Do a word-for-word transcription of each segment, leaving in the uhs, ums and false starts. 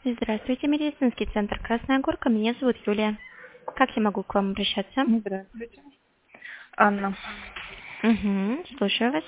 Здравствуйте, медицинский центр «Красная Горка». Меня зовут Юлия. Как я могу к вам обращаться? Здравствуйте. Анна, Угу, слушаю вас.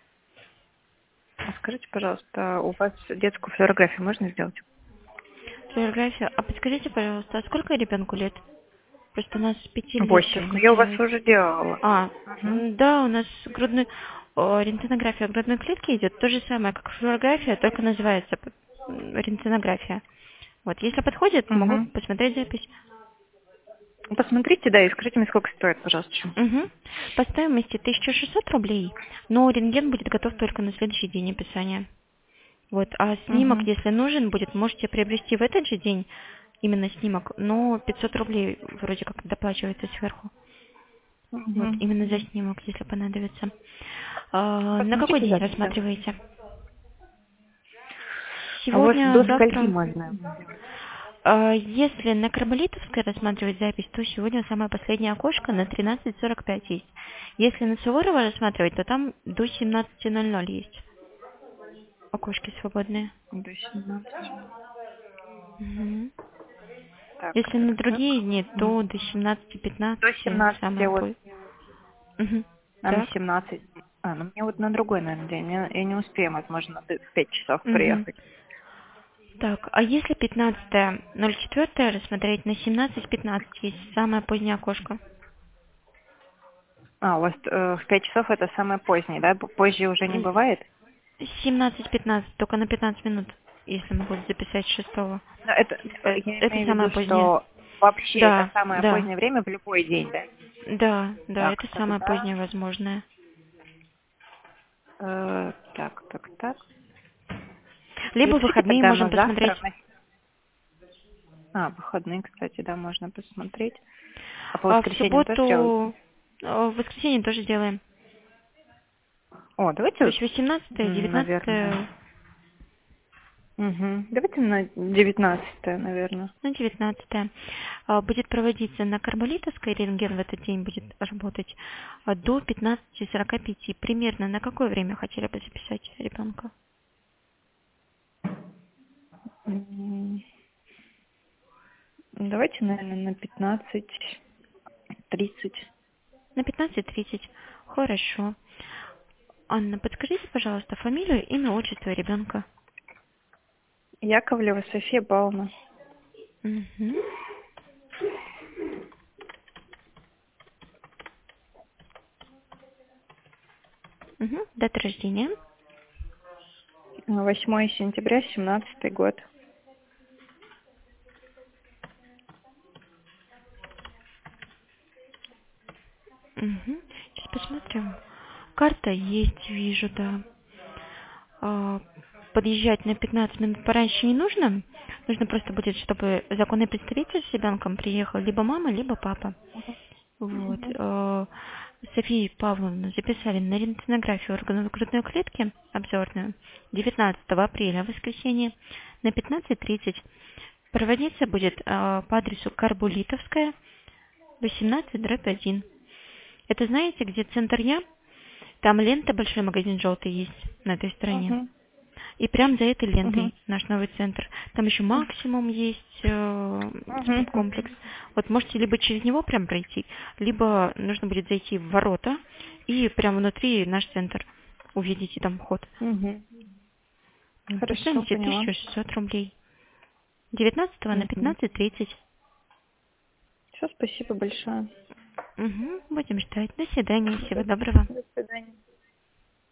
а скажите, пожалуйста, у вас детскую флюорографию можно сделать? Флюорографию. А подскажите, пожалуйста, а сколько ребенку лет? Просто у нас с пяти лет Восемь. только Ну, я у вас делают. уже делала. А, Угу. м, да, у нас грудной, о, рентгенография грудной клетки идет. То же самое, как флюорография, только называется м, рентгенография. Вот, если подходит, могу Угу. посмотреть запись. Посмотрите, да, и скажите мне, сколько стоит, пожалуйста. Угу. По стоимости тысяча шестьсот рублей, но рентген будет готов только на следующий день описания. Вот, а снимок, Угу. если нужен будет, можете приобрести в этот же день именно снимок, но пятьсот рублей вроде как доплачивается сверху. Вот, Угу. именно за снимок, если понадобится. А, на какой Посмотрите день запись, да. рассматриваете? А у вас Сегодня, до скольки завтра? можно сделать? А, если на Карболитовской рассматривать запись, то сегодня самое последнее окошко на тринадцать сорок пять есть. Если на Суворова рассматривать, то там до семнадцати ноль ноль есть окошки свободные. До семнадцати. Мгм. Так, Если на так, так. другие дни, М. то до семнадцати До пятнадцати семнадцати самое вот. позже. Мгм. А на Так. семнадцать. А, ну мне вот на другой, наверное, день. Я, я не успею, возможно, в пять часов Мгм. приехать. Так, а если пятнадцатое ноль четыре рассмотреть на семнадцать пятнадцать есть самое позднее окошко? А, у вас э, в пять часов это самое позднее, да? Позже уже не М, бывает? семнадцать пятнадцать, только на пятнадцать минут, если могу записать шестого. Ну, это, Э, я Это имею в виду, самое позднее. что вообще это Да, самое да, позднее время в любой день, да? да, да, Так, это самое тогда... позднее возможное. э, так, так, так. Либо в Запишите выходные тогда можем на посмотреть. завтра. На... А, выходные, кстати, да, можно посмотреть. А по А в воскресеньям тоже делаете? субботу, а в воскресенье тоже делаем. О, давайте, То вот, есть восемнадцатое, м, наверное... девятнадцатое, Угу. Давайте на девятнадцатое, наверное. ну, девятнадцатое. А, будет проводиться на Карболитовской, рентген в этот день будет работать а, до пятнадцати сорока пяти. Примерно на какое время хотели бы записать ребенка? М, Давайте, наверное, на пятнадцать тридцать. На пятнадцать тридцать. Хорошо. Анна, подскажите, пожалуйста, фамилию, имя, отчество ребенка. Яковлева София Павловна. Угу. Угу. Дата рождения. восьмое сентября, семнадцатый год. Угу. Сейчас посмотрим. Карта есть, вижу, да. А, подъезжать на пятнадцать минут пораньше не нужно. Нужно просто будет, чтобы законный представитель с ребенком приехал, либо мама, либо папа. Вот. Мгм. э, Софию Павловну записали на рентгенографию органов грудной клетки обзорную девятнадцатого апреля, воскресенье, на пятнадцать тридцать. Проводиться будет э, по адресу Карбулитовская, восемнадцать дробь один. Это знаете, где центр Я? Там лента, большой магазин желтый есть на этой стороне. Мгм. И прям за этой Мгм. лентой наш новый центр. Там еще максимум есть э, Мгм. спорткомплекс. Вот можете либо через него прям пройти, либо нужно будет зайти в ворота и прям внутри наш центр. Увидите там вход. Мгм. Вот, по Хорошо, стоимости поняла. тысяча шестьсот рублей. девятнадцатого на Угу. пятнадцать тридцать. Все, спасибо большое. Угу, будем ждать. До свидания. Всего доброго. До свидания.